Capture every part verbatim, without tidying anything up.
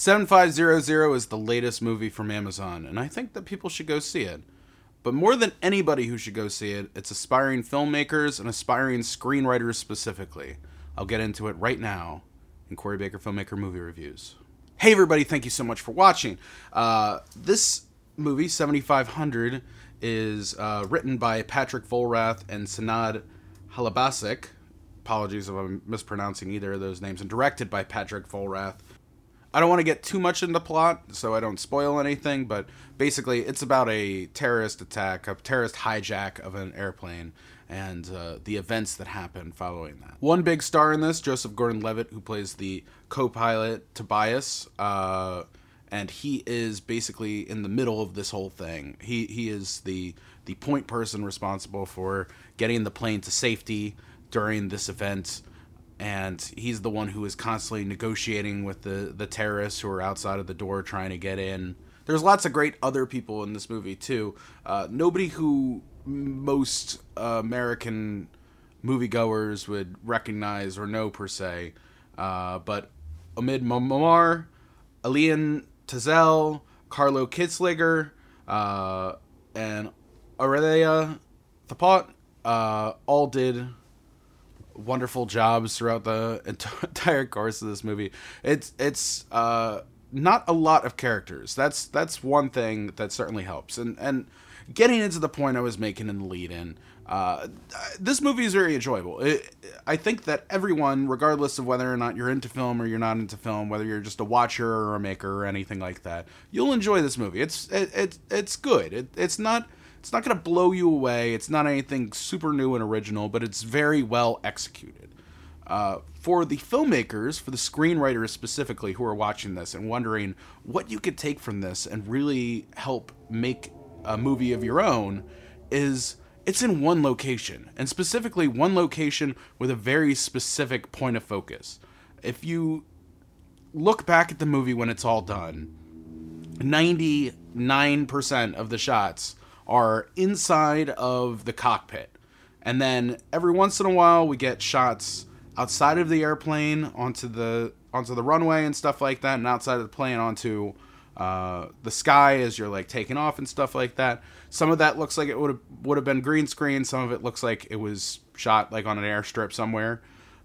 seventy-five hundred is the latest movie from Amazon, and I think that people should go see it. But more than anybody who should go see it, it's aspiring filmmakers and aspiring screenwriters specifically. I'll get into it right now in Corey Baker Filmmaker Movie Reviews. Hey everybody, thank you so much for watching. Uh, this movie, seventy-five hundred, is uh, written by Patrick Volrath and Sanad Halabasik. Apologies if I'm mispronouncing either of those names. And directed by Patrick Volrath. I don't want to get too much into plot, so I don't spoil anything, but basically it's about a terrorist attack, a terrorist hijack of an airplane, and uh, the events that happen following that. One big star in this, Joseph Gordon-Levitt, who plays the co-pilot Tobias, uh, and he is basically in the middle of this whole thing. He he is the the point person responsible for getting the plane to safety during this event. And he's the one who is constantly negotiating with the, the terrorists who are outside of the door trying to get in. There's lots of great other people in this movie, too. Uh, nobody who most uh, American moviegoers would recognize or know, per se. Uh, but Omid Momar, Elian Tazel, Carlo Kitzliger, uh, and Aurelia Thapot uh, all did wonderful jobs throughout the entire course of this movie. It's it's uh, not a lot of characters. That's that's one thing that certainly helps. And and getting into the point I was making in the lead-in, uh, this movie is very enjoyable. It, I think that everyone, regardless of whether or not you're into film or you're not into film, whether you're just a watcher or a maker or anything like that, you'll enjoy this movie. It's it, it it's good. It, it's not. It's not going to blow you away. It's not anything super new and original, but it's very well executed. Uh, for the filmmakers, for the screenwriters specifically who are watching this and wondering what you could take from this and really help make a movie of your own, is it's in one location, and specifically one location with a very specific point of focus. If you look back at the movie when it's all done, ninety-nine percent of the shots are inside of the cockpit. And then every once in a while we get shots outside of the airplane onto the onto the runway and stuff like that, and outside of the plane onto uh, the sky as you're like taking off and stuff like that. Some of that looks like it would have would have been green screen. Some of it looks like it was shot like on an airstrip somewhere.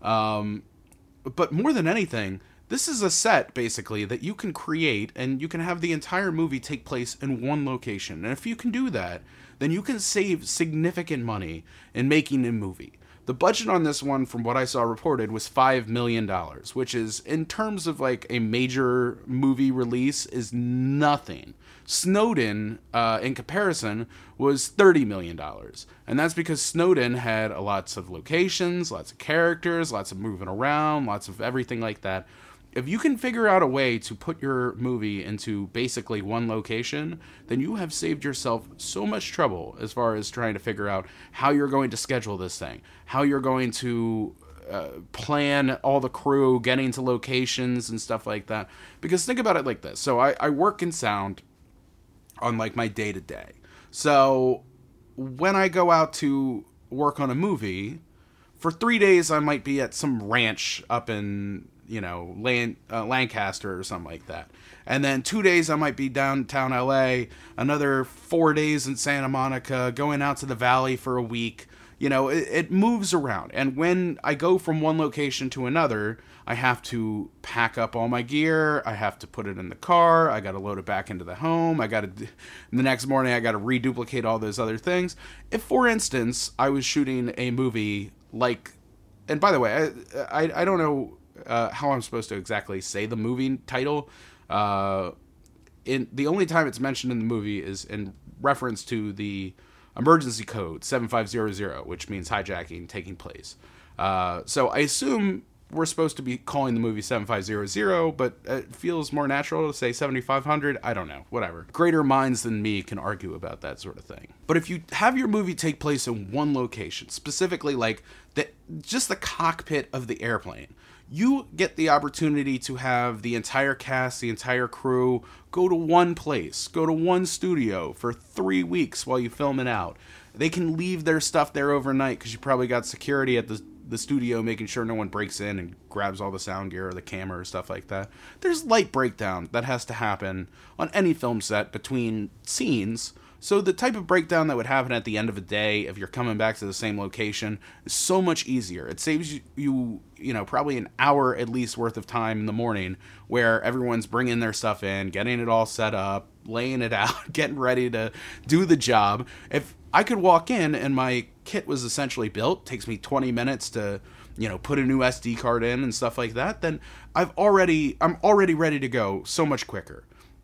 Um, but more than anything, this is a set, basically, that you can create, and you can have the entire movie take place in one location. And if you can do that, then you can save significant money in making a movie. The budget on this one, from what I saw reported, was five million dollars, which is, in terms of, like, a major movie release, is nothing. Snowden, uh, in comparison, was thirty million dollars. And that's because Snowden had lots of locations, lots of characters, lots of moving around, lots of everything like that. If you can figure out a way to put your movie into basically one location, then you have saved yourself so much trouble as far as trying to figure out how you're going to schedule this thing, how you're going to uh, plan all the crew, getting to locations and stuff like that. Because think about it like this. So I, I work in sound on like my day-to-day. So when I go out to work on a movie, for three days I might be at some ranch up in, you know, Lan- uh, Lancaster or something like that. And then two days I might be downtown L A, another four days in Santa Monica, going out to the Valley for a week. You know, it, it moves around. And when I go from one location to another, I have to pack up all my gear. I have to put it in the car. I got to load it back into the home. I got to, the next morning I got to reduplicate all those other things. If, for instance, I was shooting a movie like, and by the way, I, I, I don't know Uh, how I'm supposed to exactly say the movie title. Uh, in the only time it's mentioned in the movie is in reference to the emergency code seven five hundred, which means hijacking taking place. Uh, so I assume we're supposed to be calling the movie seven five hundred, but it feels more natural to say seventy-five hundred. I don't know, whatever. Greater minds than me can argue about that sort of thing. But if you have your movie take place in one location, specifically like the, just the cockpit of the airplane, you get the opportunity to have the entire cast, the entire crew, go to one place, go to one studio for three weeks while you film it out. They can leave their stuff there overnight because you probably got security at the the studio, making sure no one breaks in and grabs all the sound gear or the camera or stuff like that. There's light breakdown that has to happen on any film set between scenes. So the type of breakdown that would happen at the end of a day if you're coming back to the same location is so much easier. It saves you, you, you know, probably an hour at least worth of time in the morning where everyone's bringing their stuff in, getting it all set up, laying it out, getting ready to do the job. If I could walk in and my kit was essentially built, takes me twenty minutes to, you know, put a new S D card in and stuff like that, then I've already, I'm already ready to go so much quicker.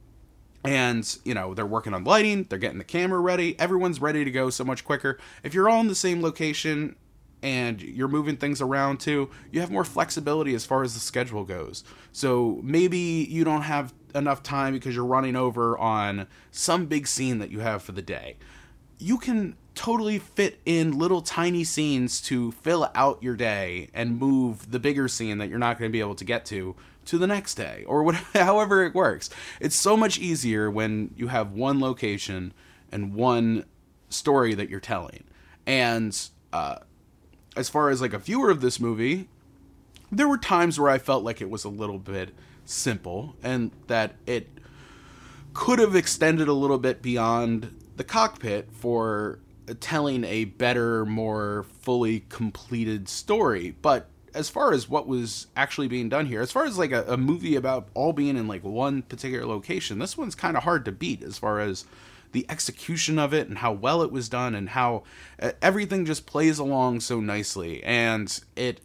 And, you know, they're working on lighting, they're getting the camera ready, everyone's ready to go so much quicker. If you're all in the same location and you're moving things around too, you have more flexibility as far as the schedule goes. So maybe you don't have enough time because you're running over on some big scene that you have for the day. You can totally fit in little tiny scenes to fill out your day and move the bigger scene that you're not going to be able to get to to the next day, or whatever, however it works. It's so much easier when you have one location and one story that you're telling. And uh, as far as like a viewer of this movie, there were times where I felt like it was a little bit simple and that it could have extended a little bit beyond the cockpit for telling a better, more fully completed story. But as far as what was actually being done here, as far as like a, a movie about all being in like one particular location, this one's kind of hard to beat as far as the execution of it and how well it was done and how uh, everything just plays along so nicely. And it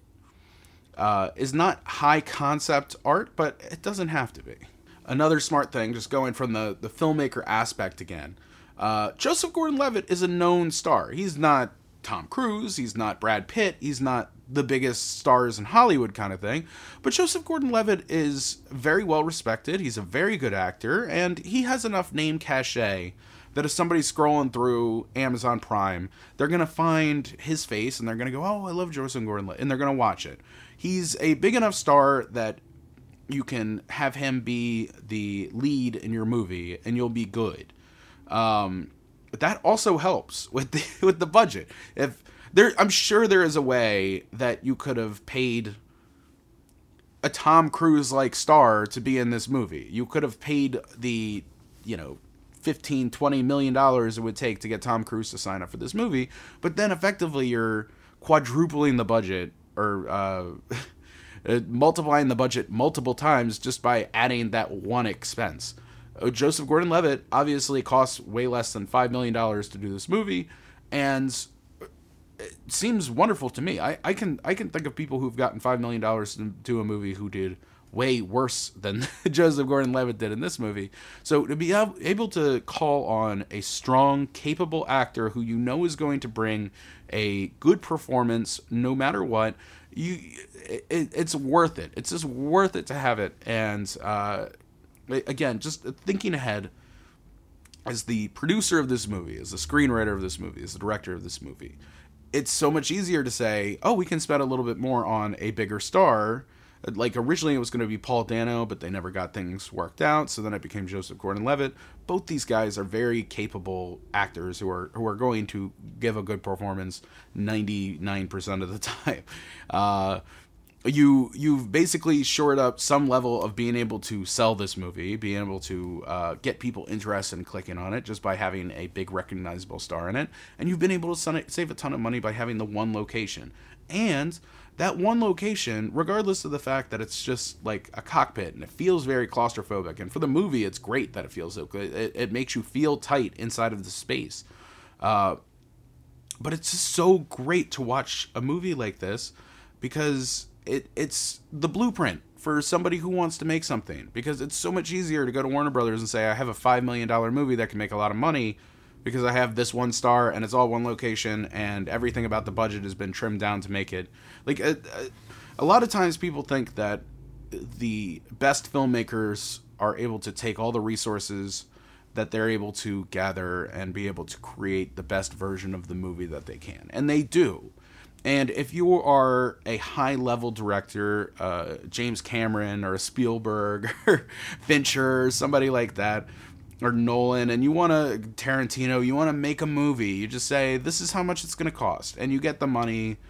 uh, is not high concept art, but it doesn't have to be. Another smart thing, just going from the, the filmmaker aspect again, uh, Joseph Gordon-Levitt is a known star. He's not Tom Cruise, he's not Brad Pitt, he's not the biggest stars in Hollywood kind of thing, but Joseph Gordon-Levitt is very well respected. He's a very good actor, and he has enough name cachet that if somebody's scrolling through Amazon Prime, they're going to find his face and they're going to go, oh, I love Joseph Gordon-Levitt, and they're going to watch it. He's a big enough star that you can have him be the lead in your movie and you'll be good. Um, but that also helps with the, with the budget. If there, I'm sure there is a way that you could have paid a Tom Cruise-like star to be in this movie. You could have paid the, you know, fifteen, twenty million dollars it would take to get Tom Cruise to sign up for this movie, but then effectively you're quadrupling the budget or uh, multiplying the budget multiple times just by adding that one expense. Uh, Joseph Gordon-Levitt obviously costs way less than five million dollars to do this movie, and it seems wonderful to me. I, I can I can think of people who've gotten five million dollars to do a movie who did way worse than Joseph Gordon-Levitt did in this movie. So to be able to call on a strong, capable actor who you know is going to bring a good performance no matter what, you it, it's worth it. It's just worth it to have it. And uh, again, just thinking ahead, as the producer of this movie, as the screenwriter of this movie, as the director of this movie, it's so much easier to say, oh, we can spend a little bit more on a bigger star. Like, originally it was going to be Paul Dano, but they never got things worked out, so then it became Joseph Gordon-Levitt. Both these guys are very capable actors who are who are going to give a good performance ninety-nine percent of the time. Uh, you, you've basically shored up some level of being able to sell this movie, being able to uh, get people interested in clicking on it just by having a big recognizable star in it, and you've been able to save a ton of money by having the one location. And that one location, regardless of the fact that it's just like a cockpit and it feels very claustrophobic, and for the movie it's great that it feels so good. It, it makes you feel tight inside of the space. Uh, but it's just so great to watch a movie like this because it it's the blueprint for somebody who wants to make something. Because it's so much easier to go to Warner Brothers and say, I have a five million dollars movie that can make a lot of money, because I have this one star and it's all one location and everything about the budget has been trimmed down to make it. Like, a, a lot of times people think that the best filmmakers are able to take all the resources that they're able to gather and be able to create the best version of the movie that they can. And they do. And if you are a high-level director, uh, James Cameron or Spielberg or Fincher or somebody like that, or Nolan, and you want to, Tarantino, you want to make a movie, you just say, this is how much it's going to cost, and you get the money,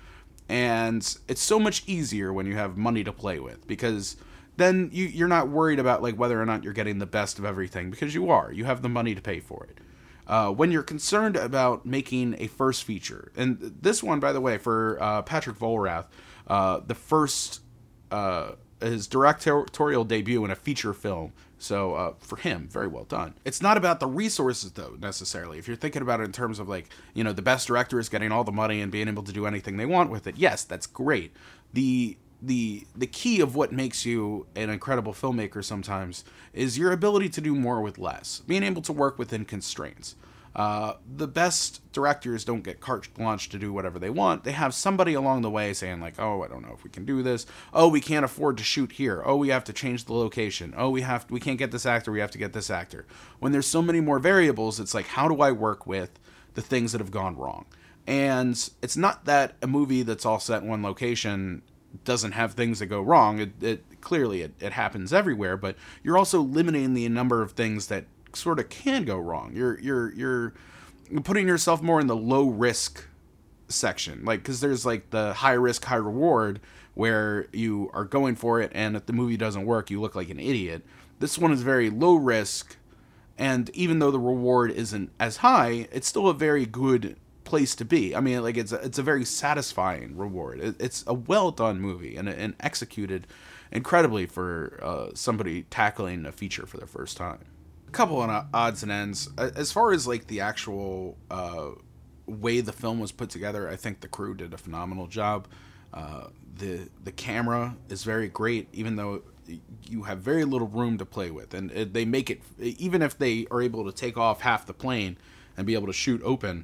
And it's so much easier when you have money to play with, because then you, you're not worried about like whether or not you're getting the best of everything, because you are. You have the money to pay for it. Uh, when you're concerned about making a first feature, and this one, by the way, for uh, Patrick Vollrath, uh, the first uh, his directorial debut in a feature film. So uh, for him, very well done. It's not about the resources, though, necessarily. If you're thinking about it in terms of like, you know, the best director is getting all the money and being able to do anything they want with it. Yes, that's great. The the the key of what makes you an incredible filmmaker sometimes is your ability to do more with less, being able to work within constraints. Uh, the best directors don't get carte blanche to do whatever they want. They have somebody along the way saying like, oh, I don't know if we can do this. Oh, we can't afford to shoot here. Oh, we have to change the location. Oh, we have we can't get this actor. We have to get this actor. When there's so many more variables, it's like, how do I work with the things that have gone wrong? And it's not that a movie that's all set in one location doesn't have things that go wrong. It, it clearly it, it happens everywhere, but you're also limiting the number of things that sort of can go wrong. You're you're you're putting yourself more in the low risk section, like, because there's like the high risk high reward where you are going for it, and if the movie doesn't work, you look like an idiot. This one is very low risk, and even though the reward isn't as high, it's still a very good place to be. I mean, like, it's a, it's a very satisfying reward. It, it's a well done movie, and and executed incredibly for uh, somebody tackling a feature for the first time. Couple of odds and ends. As far as like the actual uh, way the film was put together, I think the crew did a phenomenal job. Uh, the the camera is very great, even though you have very little room to play with, and it, they make it, even if they are able to take off half the plane and be able to shoot open,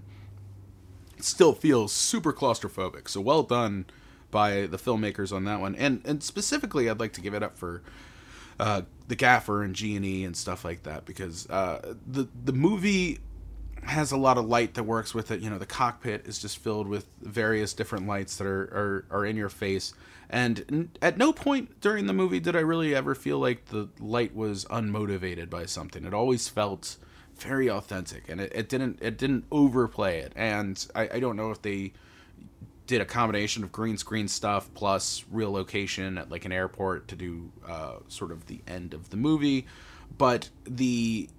it still feels super claustrophobic. So well done by the filmmakers on that one, and and specifically, I'd like to give it up for Uh, the gaffer and G and E and stuff like that, because uh, the the movie has a lot of light that works with it. You know, the cockpit is just filled with various different lights that are, are, are in your face, and n- at no point during the movie did I really ever feel like the light was unmotivated by something. It always felt very authentic, and it, it didn't it didn't overplay it. And I, I don't know if they did a combination of green screen stuff plus real location at like an airport to do uh, sort of the end of the movie, but the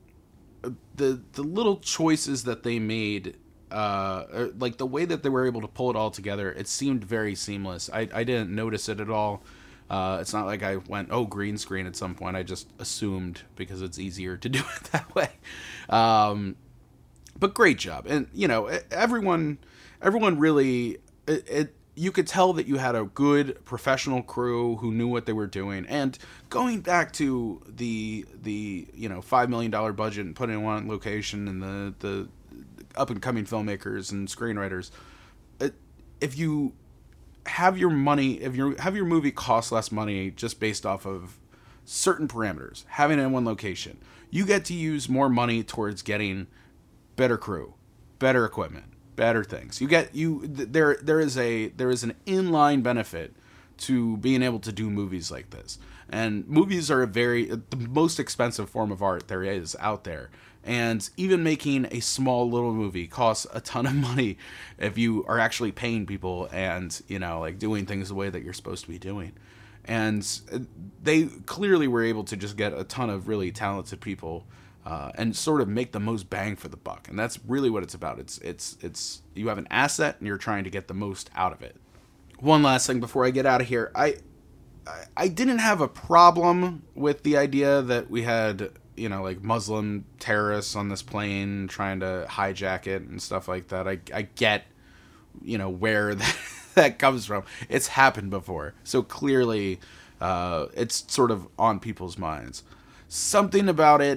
the the little choices that they made, uh, like the way that they were able to pull it all together, it seemed very seamless. I, I didn't notice it at all. Uh, it's not like I went, oh, green screen at some point. I just assumed because it's easier to do it that way. Um, but great job. And, you know, everyone... Everyone really, it, it, you could tell that you had a good professional crew who knew what they were doing. And going back to the the you know five million dollar budget and putting it on location, and the the up and coming filmmakers and screenwriters, it, if you have your money, if you have your movie cost less money just based off of certain parameters, having it in one location, you get to use more money towards getting better crew, better equipment, better things. You get you there there is a there is an inline benefit to being able to do movies like this. And movies are a very the most expensive form of art there is out there. And even making a small little movie costs a ton of money if you are actually paying people and, you know, like doing things the way that you're supposed to be doing. And they clearly were able to just get a ton of really talented people Uh, and sort of make the most bang for the buck. And that's really what it's about. It's it's it's you have an asset and you're trying to get the most out of it. One last thing before I get out of here. I I, I didn't have a problem with the idea that we had, you know, like Muslim terrorists on this plane trying to hijack it and stuff like that. I, I get, you know, where that, that comes from. It's happened before. So clearly uh, it's sort of on people's minds. Something about it,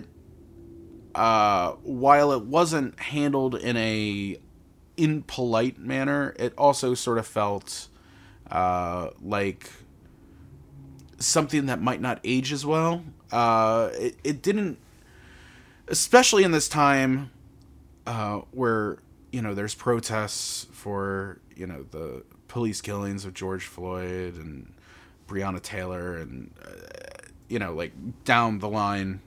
Uh, while it wasn't handled in a impolite manner, it also sort of felt uh, like something that might not age as well. Uh, it, it didn't, especially in this time uh, where, you know, there's protests for, you know, the police killings of George Floyd and Breonna Taylor and, uh, you know, like down the line.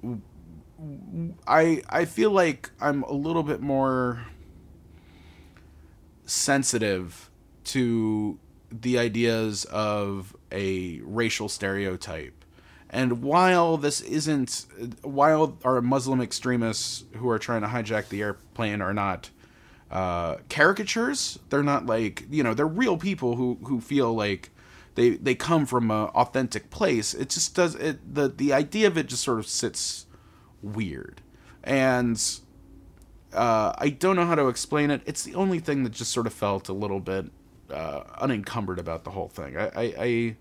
I I feel like I'm a little bit more sensitive to the ideas of a racial stereotype. And while this isn't, while our Muslim extremists who are trying to hijack the airplane are not uh, caricatures, they're not like, you know, they're real people who, who feel like they they come from an authentic place. It just does, it the, the idea of it just sort of sits weird. And uh, I don't know how to explain it. It's the only thing that just sort of felt a little bit uh, unencumbered about the whole thing. I, I, I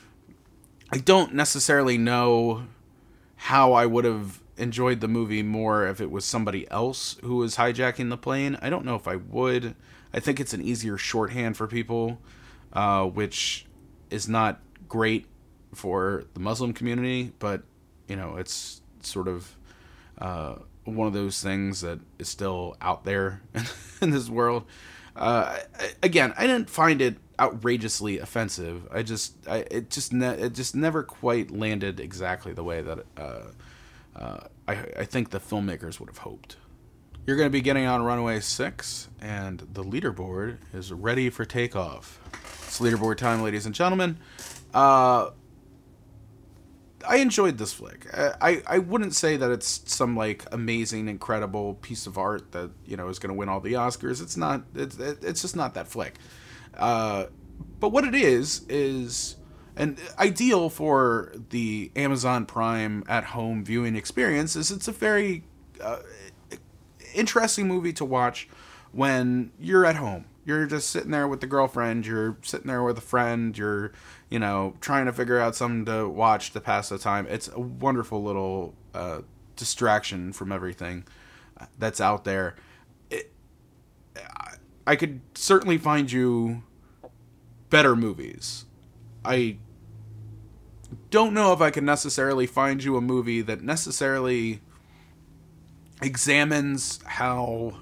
I don't necessarily know how I would have enjoyed the movie more if it was somebody else who was hijacking the plane. I don't know if I would. I think it's an easier shorthand for people, uh, which is not great for the Muslim community, but, you know, it's sort of uh, one of those things that is still out there in this world. Uh, again, I didn't find it outrageously offensive. I just, I, it just, ne- it just never quite landed exactly the way that uh, uh, I, I think the filmmakers would have hoped. You're going to be getting on runway six, and the leaderboard is ready for takeoff. It's leaderboard time, ladies and gentlemen. Uh, I enjoyed this flick. I, I wouldn't say that it's some like amazing, incredible piece of art that, you know, is going to win all the Oscars. It's not. It's it's just not that flick. Uh, but what it is is an ideal for the Amazon Prime at home viewing experience. Is it's a very uh, interesting movie to watch when you're at home. You're just sitting there with the girlfriend, you're sitting there with a friend, you're, you know, trying to figure out something to watch to pass the time. It's a wonderful little uh, distraction from everything that's out there. It, I could certainly find you better movies. I don't know if I can necessarily find you a movie that necessarily examines how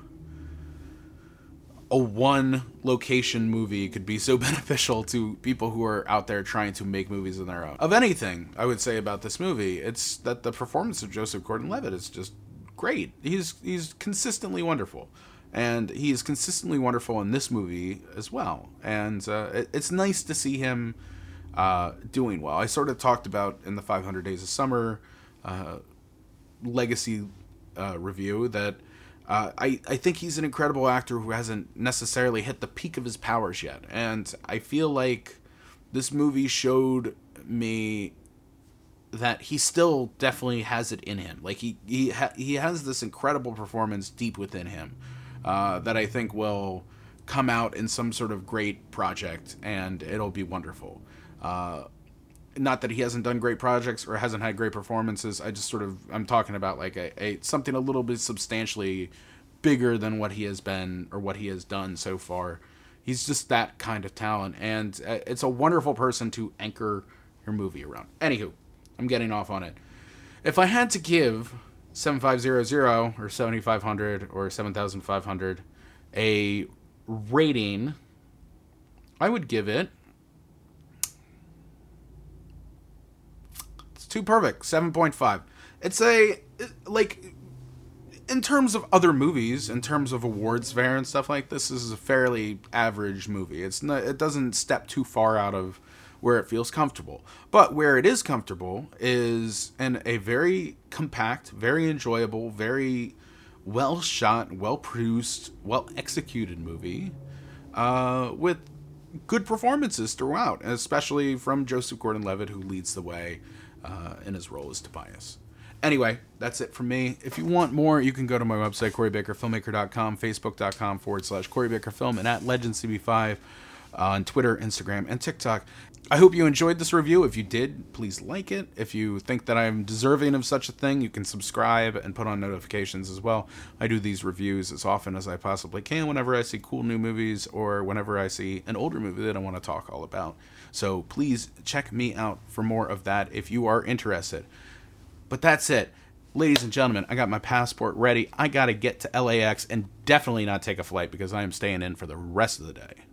a one location movie could be so beneficial to people who are out there trying to make movies on their own. Of anything I would say about this movie, it's that the performance of Joseph Gordon-Levitt is just great. He's he's consistently wonderful, and he's consistently wonderful in this movie as well. And uh, it, it's nice to see him uh, doing well. I sort of talked about in the five hundred Days of Summer uh, legacy uh, review that Uh, I, I think he's an incredible actor who hasn't necessarily hit the peak of his powers yet. And I feel like this movie showed me that he still definitely has it in him. Like, he he, ha- he has this incredible performance deep within him uh, that I think will come out in some sort of great project, and it'll be wonderful. Uh, not that he hasn't done great projects or hasn't had great performances. I just sort of, I'm talking about like a, a something a little bit substantially bigger than what he has been or what he has done so far. He's just that kind of talent, and it's a wonderful person to anchor your movie around. Anywho, I'm getting off on it. If I had to give seventy-five hundred or seventy-five hundred or seven thousand five hundred a rating, I would give it, too perfect, seven point five. It's a, like, in terms of other movies, in terms of awards fair and stuff like this, this is a fairly average movie. It's not, it doesn't step too far out of where it feels comfortable. But where it is comfortable is in a very compact, very enjoyable, very well shot, well produced, well executed movie uh, with good performances throughout, especially from Joseph Gordon-Levitt, who leads the way Uh, in his role as Tobias. Anyway, that's it from me. If you want more, you can go to my website, corey baker filmmaker dot com, facebook.com forward slash Corey Baker Film, and at Legend C B five on Twitter, Instagram, and TikTok. I hope you enjoyed this review. If you did, please like it. If you think that I'm deserving of such a thing, you can subscribe and put on notifications as well. I do these reviews as often as I possibly can whenever I see cool new movies or whenever I see an older movie that I want to talk all about. So please check me out for more of that if you are interested. But that's it. Ladies and gentlemen, I got my passport ready. I got to get to L A X and definitely not take a flight because I am staying in for the rest of the day.